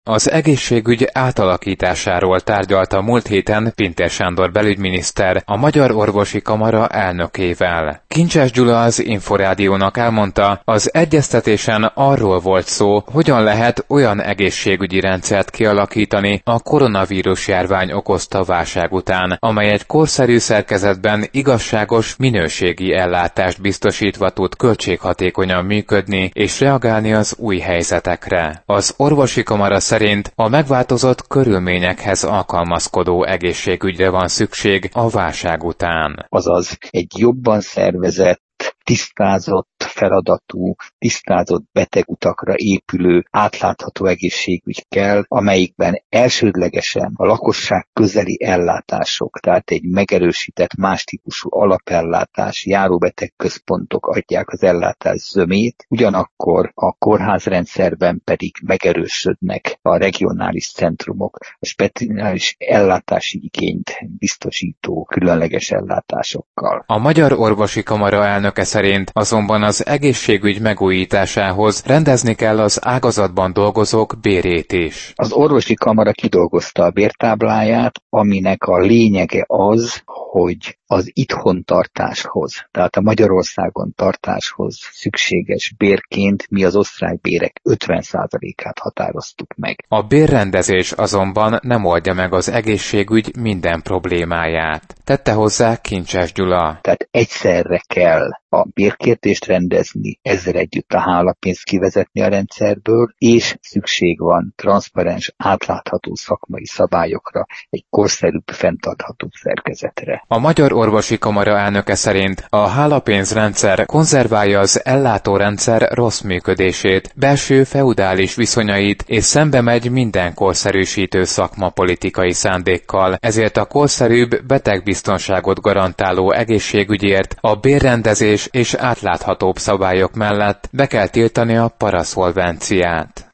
Az egészségügy átalakításáról tárgyalt a múlt héten Pintér Sándor belügyminiszter a Magyar Orvosi Kamara elnökével. Kincses Gyula az Inforádiónak elmondta, az egyeztetésen arról volt szó, hogyan lehet olyan egészségügyi rendszert kialakítani a koronavírus járvány okozta válság után, amely egy korszerű szerkezetben igazságos minőségi ellátást biztosítva tud költséghatékonyan működni és reagálni az új helyzetekre. Az orvosi kamara szerint a megváltozott körülményekhez alkalmazkodó egészségügyre van szükség a válság után. Azaz egy jobban szervezett, tisztázott feladatú, tisztázott betegutakra épülő, átlátható egészségügy kell, amelyikben elsődlegesen a lakosság közeli ellátások, tehát egy megerősített más típusú alapellátás, járóbetegközpontok adják az ellátás zömét, ugyanakkor a kórházrendszerben pedig megerősödnek a regionális centrumok, a speciális ellátási igényt biztosító különleges ellátásokkal. A Magyar Orvosi Kamara elnöke szerint azonban az egészségügy megújításához rendezni kell az ágazatban dolgozók bérét is. Az orvosi kamara kidolgozta a bértábláját, aminek a lényege az, hogy az itthon tartáshoz, tehát a Magyarországon tartáshoz szükséges bérként mi az osztrák bérek 50%-át határoztuk meg. A bérrendezés azonban nem oldja meg az egészségügy minden problémáját. Tette hozzá Kincses Gyula. Tehát egyszerre kell a bérkértést rendezni, ezzel együtt a hálapénzt kivezetni a rendszerből, és szükség van transzparens, átlátható szakmai szabályokra, egy korszerűbb, fenntartható szerkezetre. A Magyar Orvosi Kamara elnöke szerint a hálapénzrendszer konzerválja az ellátórendszer rossz működését, belső feudális viszonyait, és szembe megy minden korszerűsítő szakmapolitikai szándékkal, ezért a korszerűbb betegbiztonságot garantáló egészségügyért a bérrendezés és átláthatóbb szabályok mellett be kell tiltani a paraszolvenciát.